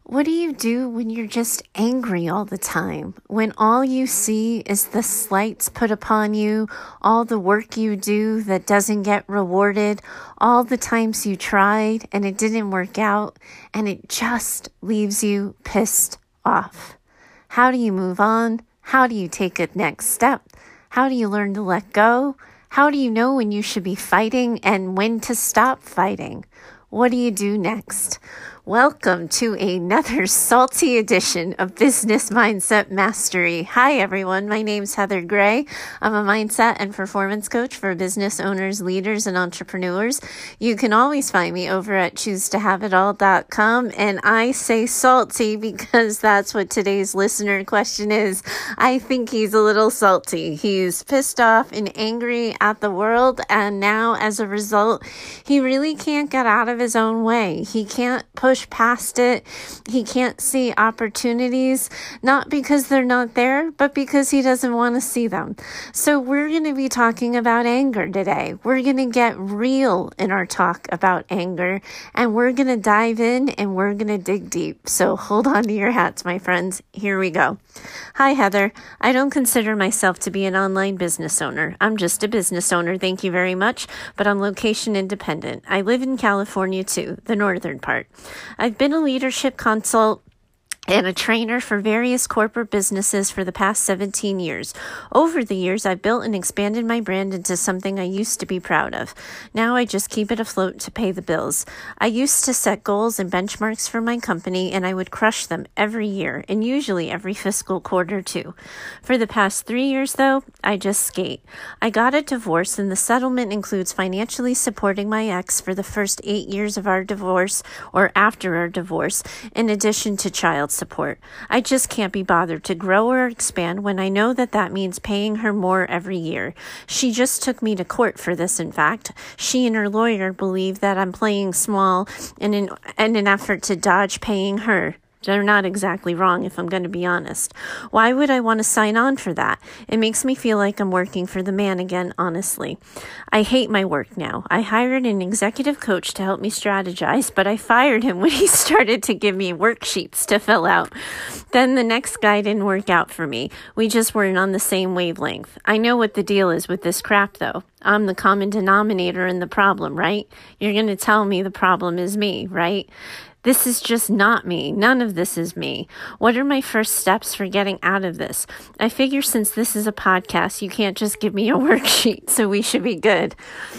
What do you do when you're just angry all the time? When all you see is the slights put upon you, all the work you do that doesn't get rewarded, all the times you tried and it didn't work out, and it just leaves you pissed off. How do you move on? How do you take a next step? How do you learn to let go? How do you know when you should be fighting and when to stop fighting? What do you do next? Welcome to another salty edition of Business Mindset Mastery. Hi, everyone. My name's Heather Gray. I'm a mindset and performance coach for business owners, leaders, and entrepreneurs. You can always find me over at choosetohaveitall.com. And I say salty because that's what today's listener question is. I think he's a little salty. He's pissed off and angry at the world. And now, as a result, he really can't get out of his own way. He can't push past it. He can't see opportunities, not because they're not there, but because he doesn't want to see them. So we're going to be talking about anger today. We're going to get real in our talk about anger, and we're going to dive in and we're going to dig deep. So hold on to your hats, my friends. Here we go. Hi, Heather. I don't consider myself to be an online business owner. I'm just a business owner. Thank you very much. But I'm location independent. I live in California too, the northern part. I've been a leadership consult and a trainer for various corporate businesses for the past 17 years. Over the years, I've built and expanded my brand into something I used to be proud of. Now I just keep it afloat to pay the bills. I used to set goals and benchmarks for my company, and I would crush them every year, and usually every fiscal quarter too. For the past 3 years, though, I just skate. I got a divorce, and the settlement includes financially supporting my ex for the first 8 years of our divorce or after our divorce, in addition to child support. I just can't be bothered to grow or expand when I know that means paying her more every year. She just took me to court for this, in fact. She and her lawyer believe that I'm playing small in an effort to dodge paying her. They're not exactly wrong, if I'm going to be honest. Why would I want to sign on for that? It makes me feel like I'm working for the man again, honestly. I hate my work now. I hired an executive coach to help me strategize, but I fired him when he started to give me worksheets to fill out. Then the next guy didn't work out for me. We just weren't on the same wavelength. I know what the deal is with this crap, though. I'm the common denominator in the problem, right? You're going to tell me the problem is me, right? This is just not me. None of this is me. What are my first steps for getting out of this? I figure since this is a podcast, you can't just give me a worksheet, so we should be good.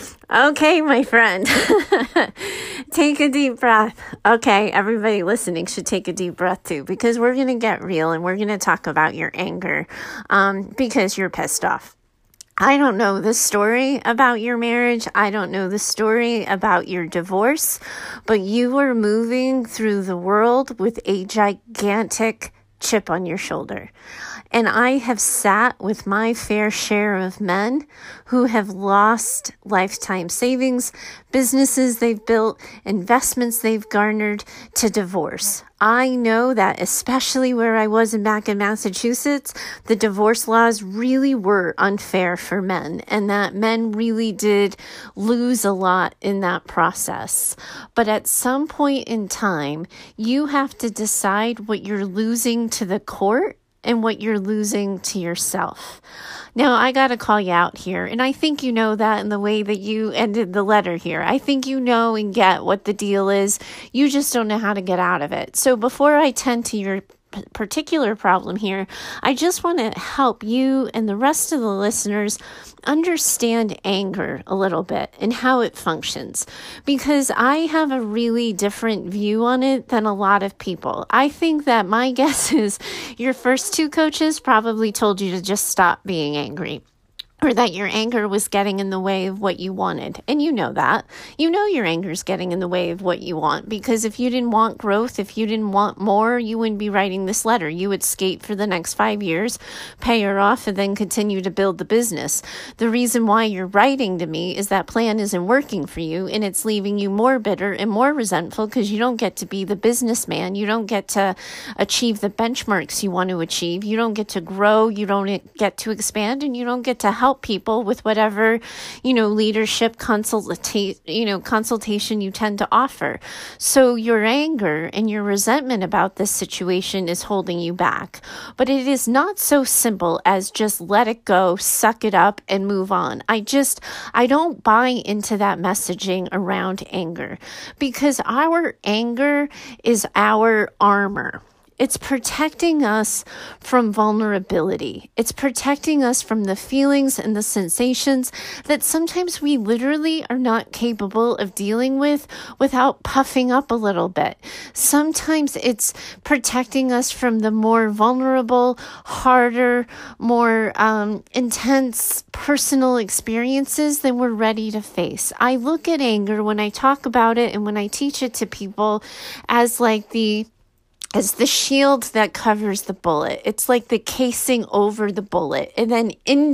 Okay, my friend. Take a deep breath. Okay, everybody listening should take a deep breath too, because we're going to get real and we're going to talk about your anger because you're pissed off. I don't know the story about your marriage. I don't know the story about your divorce, but you are moving through the world with a gigantic chip on your shoulder. And I have sat with my fair share of men who have lost lifetime savings, businesses they've built, investments they've garnered to divorce. I know that especially where I was back in Massachusetts, the divorce laws really were unfair for men, and that men really did lose a lot in that process. But at some point in time, you have to decide what you're losing to the court and what you're losing to yourself. Now, I got to call you out here, and I think you know that in the way that you ended the letter here. I think you know and get what the deal is. You just don't know how to get out of it. So before I tend to your particular problem here, I just want to help you and the rest of the listeners understand anger a little bit and how it functions, because I have a really different view on it than a lot of people. I think that my guess is your first two coaches probably told you to just stop being angry, or that your anger was getting in the way of what you wanted. And you know that. You know your anger is getting in the way of what you want, because if you didn't want growth, if you didn't want more, you wouldn't be writing this letter. You would skate for the next 5 years, pay her off, and then continue to build the business. The reason why you're writing to me is that plan isn't working for you, and it's leaving you more bitter and more resentful because you don't get to be the businessman. You don't get to achieve the benchmarks you want to achieve. You don't get to grow. You don't get to expand, and you don't get to help help people with whatever, leadership consultation you tend to offer. So your anger and your resentment about this situation is holding you back. But it is not so simple as just let it go, suck it up, and move on. I don't buy into that messaging around anger, because our anger is our armor. It's protecting us from vulnerability. It's protecting us from the feelings and the sensations that sometimes we literally are not capable of dealing with without puffing up a little bit. Sometimes it's protecting us from the more vulnerable, harder, more intense personal experiences than we're ready to face. I look at anger when I talk about it and when I teach it to people as like the shield that covers the bullet. It's like the casing over the bullet. And then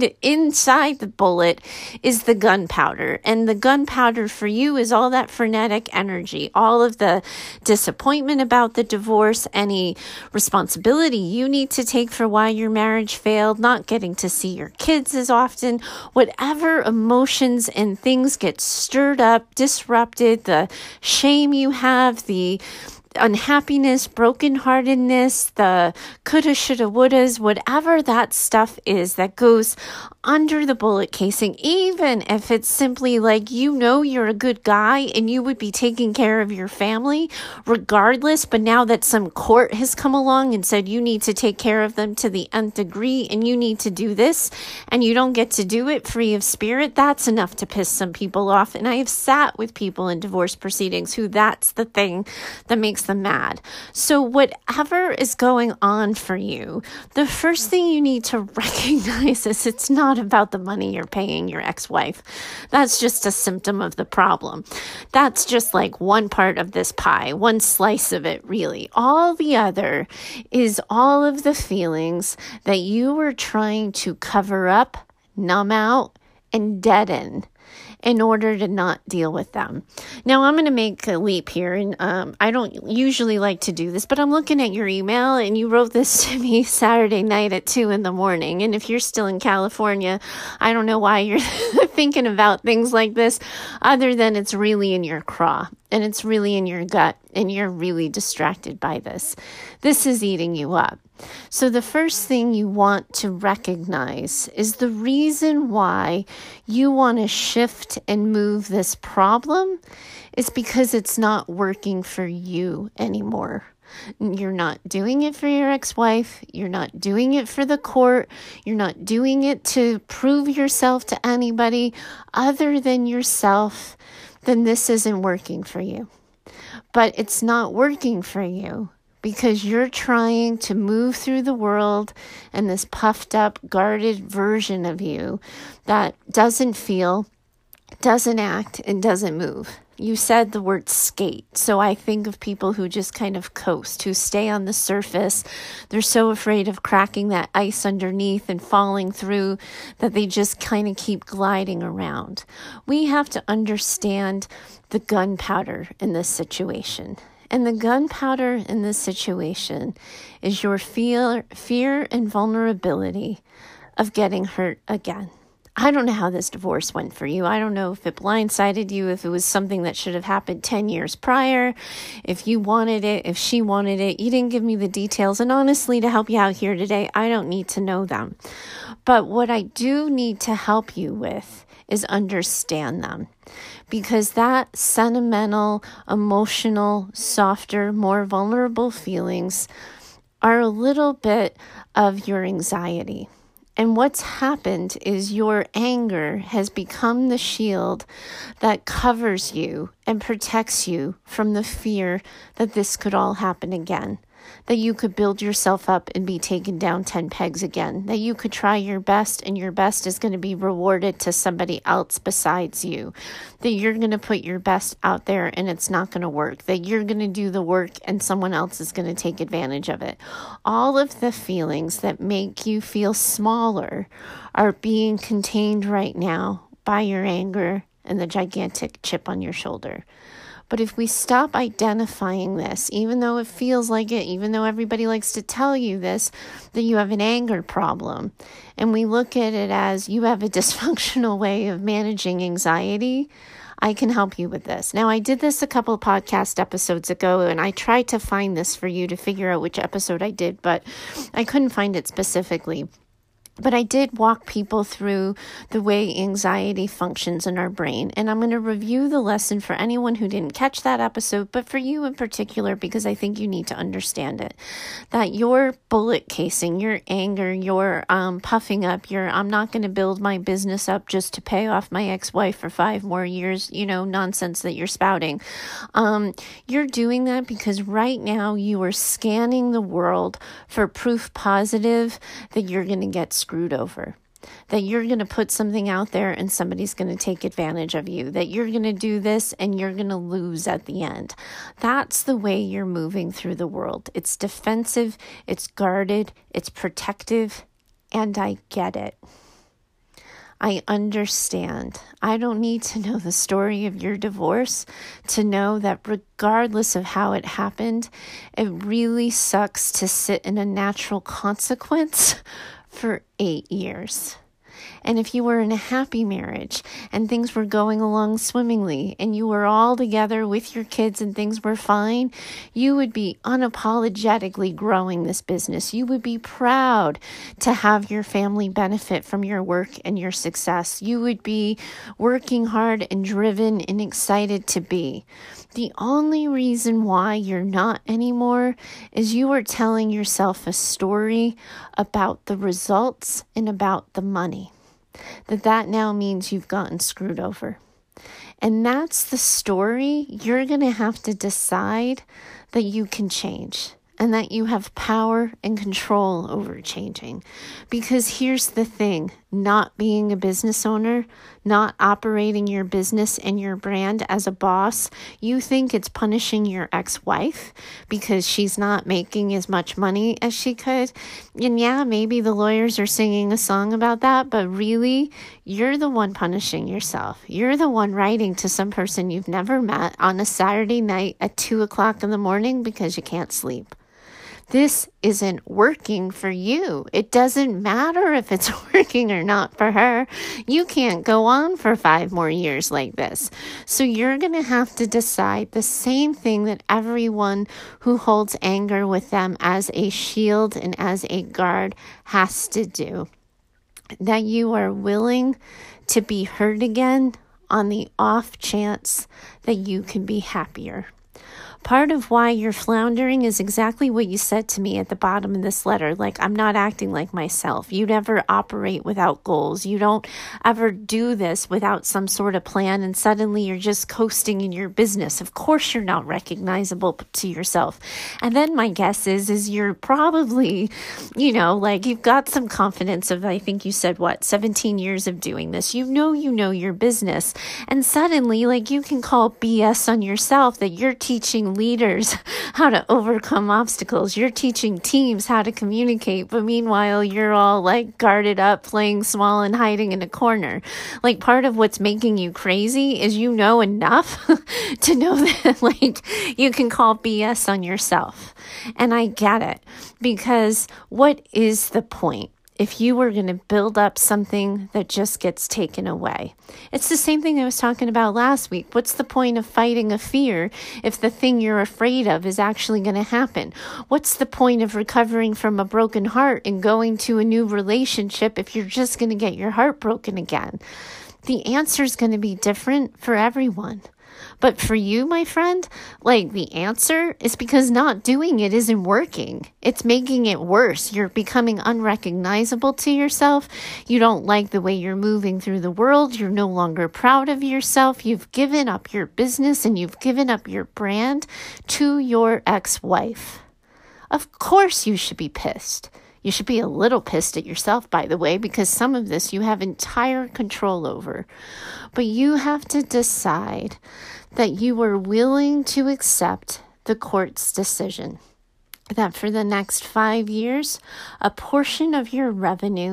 inside the bullet is the gunpowder. And the gunpowder for you is all that frenetic energy, all of the disappointment about the divorce, any responsibility you need to take for why your marriage failed, not getting to see your kids as often, whatever emotions and things get stirred up, disrupted, the shame you have, the unhappiness, brokenheartedness, the coulda, shoulda, wouldas, whatever that stuff is that goes under the bullet casing, even if it's simply like, you're a good guy and you would be taking care of your family regardless, but now that some court has come along and said you need to take care of them to the nth degree and you need to do this and you don't get to do it free of spirit, that's enough to piss some people off. And I have sat with people in divorce proceedings who that's the thing that makes them mad. So whatever is going on for you, the first thing you need to recognize is it's not about the money you're paying your ex-wife. That's just a symptom of the problem. That's just like one part of this pie, one slice of it, really. All the other is all of the feelings that you were trying to cover up, numb out, and deaden in order to not deal with them. Now, I'm going to make a leap here, and I don't usually like to do this, but I'm looking at your email, and you wrote this to me Saturday night at 2 a.m. And if you're still in California, I don't know why you're thinking about things like this, other than it's really in your craw, and it's really in your gut, and you're really distracted by this. This is eating you up. So the first thing you want to recognize is the reason why you want to shift and move this problem is because it's not working for you anymore. You're not doing it for your ex-wife. You're not doing it for the court. You're not doing it to prove yourself to anybody other than yourself. Then this isn't working for you. But it's not working for you because you're trying to move through the world and this puffed up, guarded version of you that doesn't feel, doesn't act, and doesn't move. You said the word skate. So I think of people who just kind of coast, who stay on the surface. They're so afraid of cracking that ice underneath and falling through that they just kind of keep gliding around. We have to understand the gunpowder in this situation. And the gunpowder in this situation is your fear and vulnerability of getting hurt again. I don't know how this divorce went for you. I don't know if it blindsided you, if it was something that should have happened 10 years prior, if you wanted it, if she wanted it. You didn't give me the details. And honestly, to help you out here today, I don't need to know them. But what I do need to help you with is understand them. Because that sentimental, emotional, softer, more vulnerable feelings are a little bit of your anxiety. And what's happened is your anger has become the shield that covers you and protects you from the fear that this could all happen again. That you could build yourself up and be taken down 10 pegs again. That you could try your best and your best is going to be rewarded to somebody else besides you. That you're going to put your best out there and it's not going to work. That you're going to do the work and someone else is going to take advantage of it. All of the feelings that make you feel smaller are being contained right now by your anger and the gigantic chip on your shoulder. But if we stop identifying this, even though it feels like it, even though everybody likes to tell you this, that you have an anger problem, and we look at it as you have a dysfunctional way of managing anxiety, I can help you with this. Now, I did this a couple of podcast episodes ago, and I tried to find this for you to figure out which episode I did, but I couldn't find it specifically. But I did walk people through the way anxiety functions in our brain. And I'm going to review the lesson for anyone who didn't catch that episode, but for you in particular, because I think you need to understand it. That your bullet casing, your anger, your puffing up, your I'm not going to build my business up just to pay off my ex-wife for 5 more years, nonsense that you're spouting. You're doing that because right now you are scanning the world for proof positive that you're going to get screwed over, that you're going to put something out there and somebody's going to take advantage of you, that you're going to do this and you're going to lose at the end. That's the way you're moving through the world. It's defensive, it's guarded, it's protective, and I get it. I understand. I don't need to know the story of your divorce to know that regardless of how it happened, it really sucks to sit in a natural consequence for 8 years. And if you were in a happy marriage and things were going along swimmingly and you were all together with your kids and things were fine, you would be unapologetically growing this business. You would be proud to have your family benefit from your work and your success. You would be working hard and driven and excited to be. The only reason why you're not anymore is you are telling yourself a story about the results and about the money. That now means you've gotten screwed over. And that's the story you're going to have to decide that you can change and that you have power and control over changing. Because here's the thing, not being a business owner, not operating your business and your brand as a boss, you think it's punishing your ex-wife because she's not making as much money as she could. And yeah, maybe the lawyers are singing a song about that, but really, you're the one punishing yourself. You're the one writing to some person you've never met on a Saturday night at 2:00 in the morning because you can't sleep. This isn't working for you. It doesn't matter if it's working or not for her. You can't go on for 5 more years like this. So you're going to have to decide the same thing that everyone who holds anger with them as a shield and as a guard has to do. That you are willing to be hurt again on the off chance that you can be happier. Part of why you're floundering is exactly what you said to me at the bottom of this letter. Like, I'm not acting like myself. You never operate without goals. You don't ever do this without some sort of plan, and suddenly you're just coasting in your business. Of course, you're not recognizable to yourself. And then my guess is you're probably, you've got some confidence of, I think you said, 17 years of doing this. You know your business. And suddenly, you can call BS on yourself that you're teaching leaders how to overcome obstacles. You're teaching teams how to communicate, but meanwhile, you're all guarded up, playing small and hiding in a corner. Part of what's making you crazy is you know enough to know that you can call BS on yourself. And I get it, because what is the point if you were going to build up something that just gets taken away? It's the same thing I was talking about last week. What's the point of fighting a fear if the thing you're afraid of is actually going to happen? What's the point of recovering from a broken heart and going to a new relationship if you're just going to get your heart broken again? The answer is going to be different for everyone. But for you, my friend, the answer is because not doing it isn't working. It's making it worse. You're becoming unrecognizable to yourself. You don't like the way you're moving through the world. You're no longer proud of yourself. You've given up your business and you've given up your brand to your ex-wife. Of course you should be pissed. You should be a little pissed at yourself, by the way, because some of this you have entire control over. But you have to decide that you are willing to accept the court's decision. That for the next 5 years, a portion of your revenue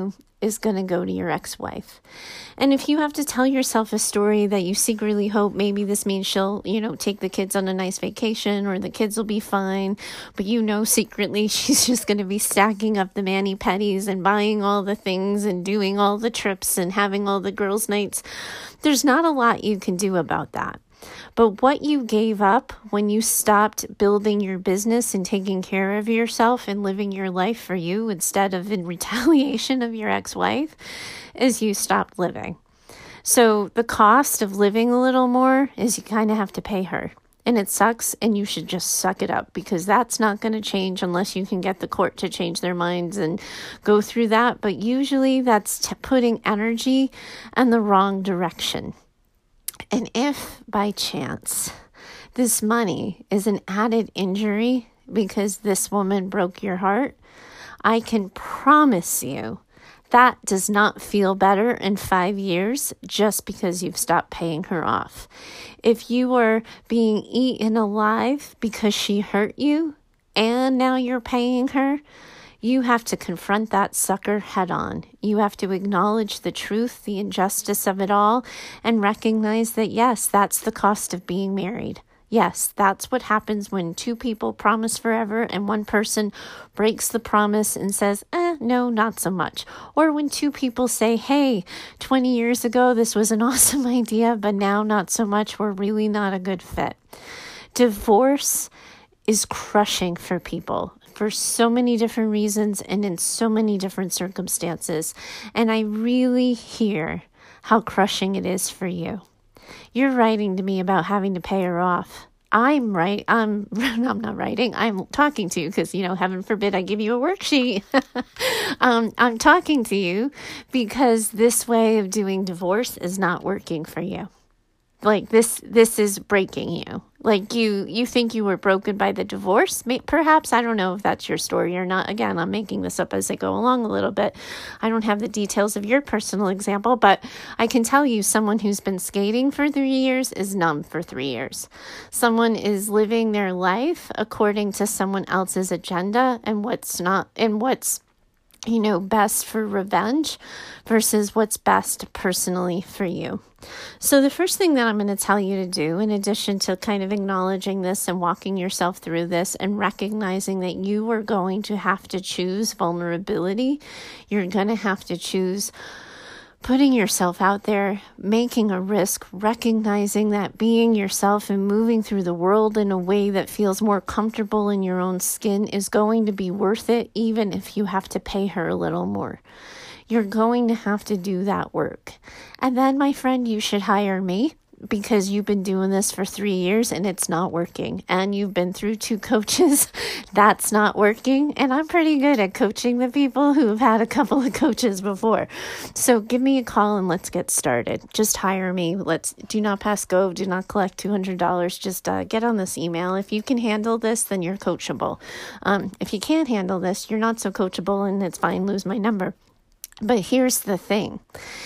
is going to go to your ex-wife. And if you have to tell yourself a story that you secretly hope maybe this means she'll, take the kids on a nice vacation or the kids will be fine, but secretly she's just going to be stacking up the mani-pedis and buying all the things and doing all the trips and having all the girls' nights, there's not a lot you can do about that. But what you gave up when you stopped building your business and taking care of yourself and living your life for you instead of in retaliation of your ex-wife is you stopped living. So the cost of living a little more is you kind of have to pay her. And it sucks, and you should just suck it up because that's not going to change unless you can get the court to change their minds and go through that. But usually that's putting energy in the wrong direction. And if by chance this money is an added injury because this woman broke your heart, I can promise you that does not feel better in 5 years just because you've stopped paying her off. If you are being eaten alive because she hurt you and now you're paying her, you have to confront that sucker head on. You have to acknowledge the truth, the injustice of it all, and recognize that, yes, that's the cost of being married. Yes, that's what happens when two people promise forever and one person breaks the promise and says, no, not so much. Or when two people say, hey, 20 years ago, this was an awesome idea, but now not so much. We're really not a good fit. Divorce is crushing for people for so many different reasons and in so many different circumstances. And I really hear how crushing it is for you. You're writing to me about having to pay her off. I'm not writing. I'm talking to you because, heaven forbid I give you a worksheet. I'm talking to you because this way of doing divorce is not working for you. Like this is breaking you. Like you think you were broken by the divorce. Perhaps, I don't know if that's your story or not. Again, I'm making this up as I go along a little bit. I don't have the details of your personal example, but I can tell you someone who's been skating for 3 years is numb for 3 years. Someone is living their life according to someone else's agenda and what's best for revenge versus what's best personally for you. So the first thing that I'm going to tell you to do, in addition to kind of acknowledging this and walking yourself through this and recognizing that you are going to have to choose vulnerability, you're going to have to choose putting yourself out there, making a risk, recognizing that being yourself and moving through the world in a way that feels more comfortable in your own skin is going to be worth it, even if you have to pay her a little more. You're going to have to do that work. And then, my friend, you should hire me because you've been doing this for 3 years and it's not working. And you've been through 2 coaches. That's not working. And I'm pretty good at coaching the people who have had a couple of coaches before. So give me a call and let's get started. Just hire me. Do not pass go. Do not collect $200. Just get on this email. If you can handle this, then you're coachable. If you can't handle this, you're not so coachable and it's fine. Lose my number. But here's the thing,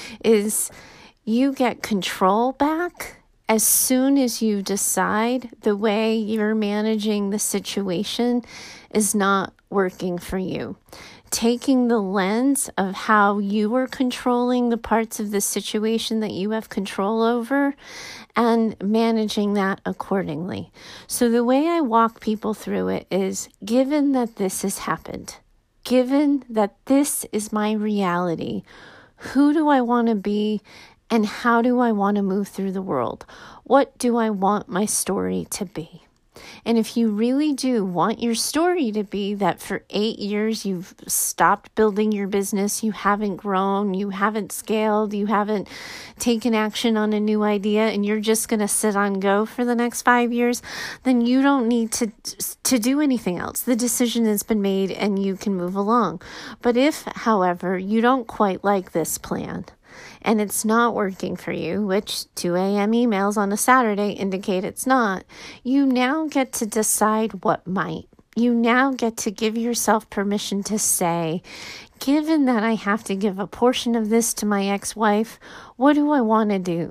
is you get control back as soon as you decide the way you're managing the situation is not working for you. Taking the lens of how you are controlling the parts of the situation that you have control over and managing that accordingly. So the way I walk people through it is, given that this has happened, given that this is my reality, who do I want to be and how do I want to move through the world? What do I want my story to be? And if you really do want your story to be that for 8 years you've stopped building your business, you haven't grown, you haven't scaled, you haven't taken action on a new idea, and you're just going to sit on go for the next 5 years, then you don't need to do anything else. The decision has been made and you can move along. But if, however, you don't quite like this plan, and it's not working for you, which 2 a.m. emails on a Saturday indicate it's not, you now get to decide what might. You now get to give yourself permission to say, given that I have to give a portion of this to my ex-wife, what do I want to do?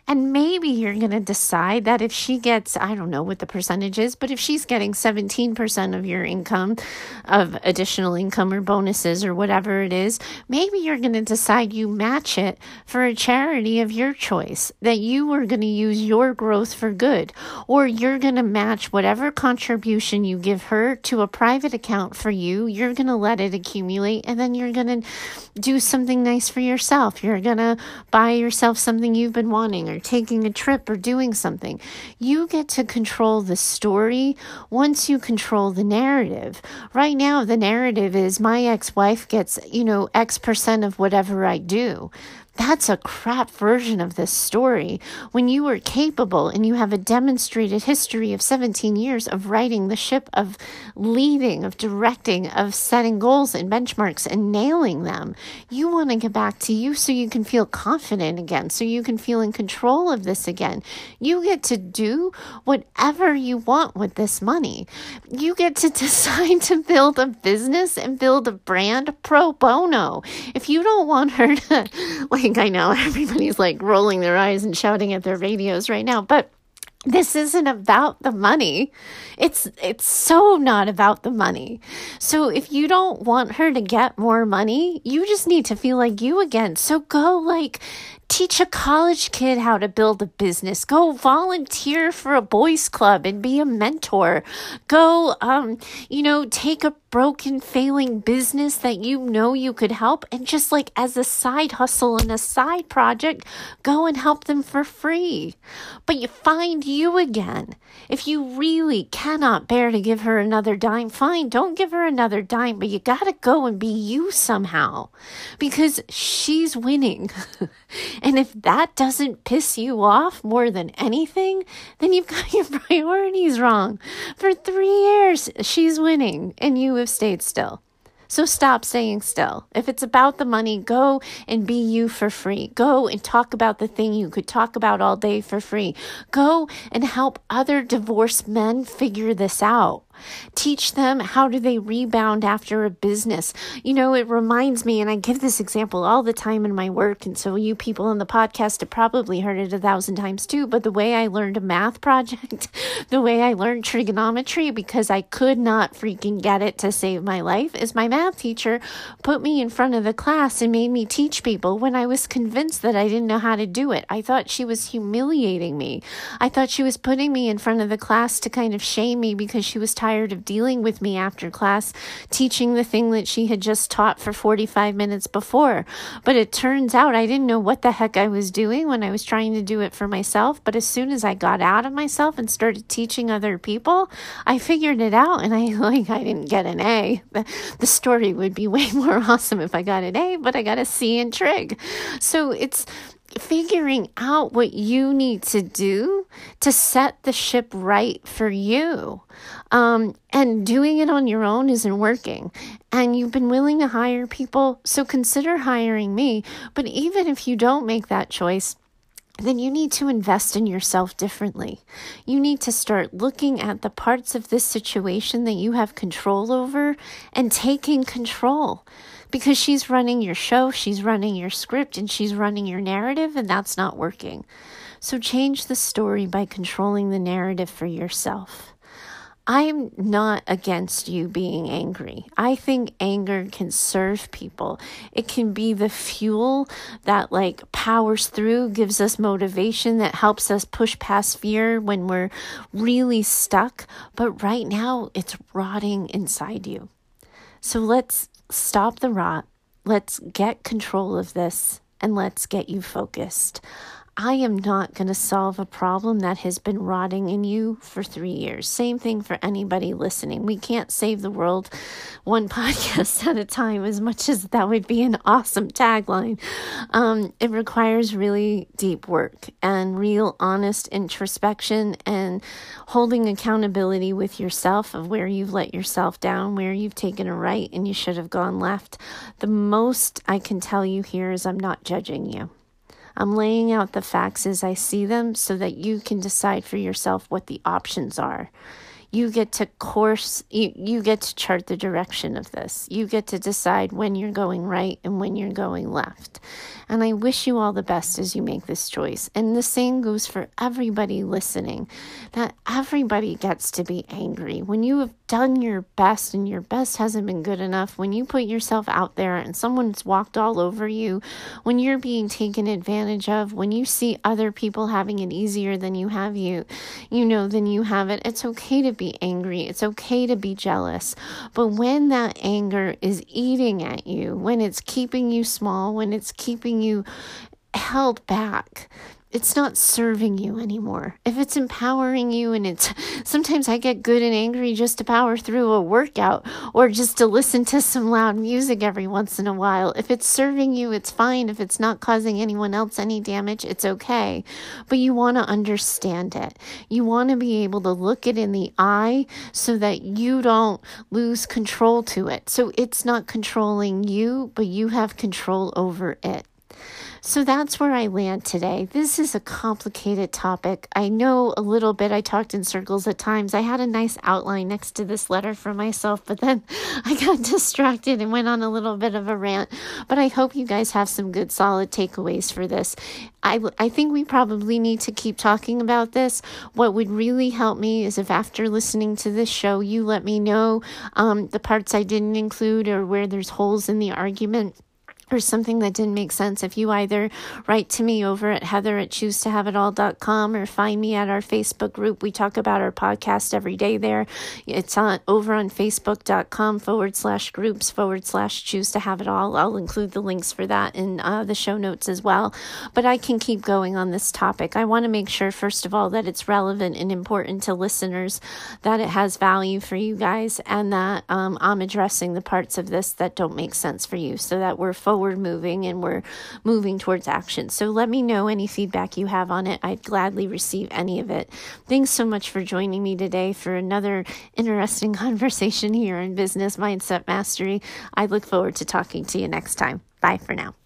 And maybe you're going to decide that if she gets, I don't know what the percentage is, but if she's getting 17% of your income, of additional income or bonuses or whatever it is, maybe you're going to decide you match it for a charity of your choice, that you are going to use your growth for good, or you're going to match whatever contribution you give her to a private account for you. You're going to let it accumulate, and then you're going to do something nice for yourself. You're going to buy yourself something you've been wanting, or taking a trip, or doing something. You get to control the story once you control the narrative. Right now, the narrative is my ex-wife gets, X percent of whatever I do. That's a crap version of this story. When you are capable and you have a demonstrated history of 17 years of righting the ship, of leading, of directing, of setting goals and benchmarks and nailing them, you want to get back to you so you can feel confident again, so you can feel in control of this again. You get to do whatever you want with this money. You get to decide to build a business and build a brand pro bono. If you don't want her to, I know everybody's rolling their eyes and shouting at their radios right now, but this isn't about the money. It's so not about the money. So if you don't want her to get more money, you just need to feel like you again. So go teach a college kid how to build a business. Go volunteer for a boys club and be a mentor. Go, take a broken, failing business that you could help, and just as a side hustle and a side project, go and help them for free. But you find you again. If you really cannot bear to give her another dime, fine, don't give her another dime, but you gotta go and be you somehow, because she's winning. And if that doesn't piss you off more than anything, then you've got your priorities wrong. For 3 years, she's winning and you have stayed still. So stop staying still. If it's about the money, go and be you for free. Go and talk about the thing you could talk about all day for free. Go and help other divorced men figure this out. Teach them how do they rebound after a business. It reminds me, and I give this example all the time in my work, and so you people on the podcast have probably heard it 1,000 times too, but the way I learned a math project, the way I learned trigonometry, because I could not freaking get it to save my life, is my math teacher put me in front of the class and made me teach people when I was convinced that I didn't know how to do it. I thought she was humiliating me. I thought she was putting me in front of the class to kind of shame me because she was tired of dealing with me after class, teaching the thing that she had just taught for 45 minutes before. But it turns out I didn't know what the heck I was doing when I was trying to do it for myself. But as soon as I got out of myself and started teaching other people, I figured it out, and I didn't get an A. The story would be way more awesome if I got an A, but I got a C in trig. So it's figuring out what you need to do to set the ship right for you. And doing it on your own isn't working. And you've been willing to hire people, so consider hiring me. But even if you don't make that choice, then you need to invest in yourself differently. You need to start looking at the parts of this situation that you have control over and taking control. Because she's running your show, she's running your script, and she's running your narrative, and that's not working. So change the story by controlling the narrative for yourself. I'm not against you being angry. I think anger can serve people. It can be the fuel that powers through, gives us motivation, that helps us push past fear when we're really stuck. But right now, it's rotting inside you. So let's stop the rot. Let's get control of this, and let's get you focused. I am not going to solve a problem that has been rotting in you for 3 years. Same thing for anybody listening. We can't save the world one podcast at a time, as much as that would be an awesome tagline. It requires really deep work and real honest introspection and holding accountability with yourself of where you've let yourself down, where you've taken a right and you should have gone left. The most I can tell you here is I'm not judging you. I'm laying out the facts as I see them so that you can decide for yourself what the options are. You get to you get to chart the direction of this. You get to decide when you're going right and when you're going left. And I wish you all the best as you make this choice. And the same goes for everybody listening, that everybody gets to be angry. When you have done your best and your best hasn't been good enough, when you put yourself out there and someone's walked all over you, when you're being taken advantage of, when you see other people having it easier than you have than you have it, it's okay to be angry. It's okay to be jealous. But when that anger is eating at you, when it's keeping you small, when it's keeping you held back, it's not serving you anymore. If it's empowering you, and sometimes I get good and angry just to power through a workout or just to listen to some loud music every once in a while. If it's serving you, it's fine. If it's not causing anyone else any damage, it's okay. But you want to understand it. You want to be able to look it in the eye so that you don't lose control to it. So it's not controlling you, but you have control over it. So that's where I land today. This is a complicated topic. I know a little bit. I talked in circles at times. I had a nice outline next to this letter for myself, but then I got distracted and went on a little bit of a rant. But I hope you guys have some good, solid takeaways for this. I think we probably need to keep talking about this. What would really help me is if after listening to this show, you let me know the parts I didn't include or where there's holes in the argument, or something that didn't make sense. If you either write to me over at heather@choosetohaveitall.com or find me at our Facebook group. We talk about our podcast every day there. It's over on facebook.com/groups/choose-to-have-it-all. I'll include the links for that in the show notes as well. But I can keep going on this topic. I want to make sure, first of all, that it's relevant and important to listeners, that it has value for you guys, and that I'm addressing the parts of this that don't make sense for you, so that we're forward moving and we're moving towards action. So let me know any feedback you have on it. I'd gladly receive any of it. Thanks so much for joining me today for another interesting conversation here in Business Mindset Mastery. I look forward to talking to you next time. Bye for now.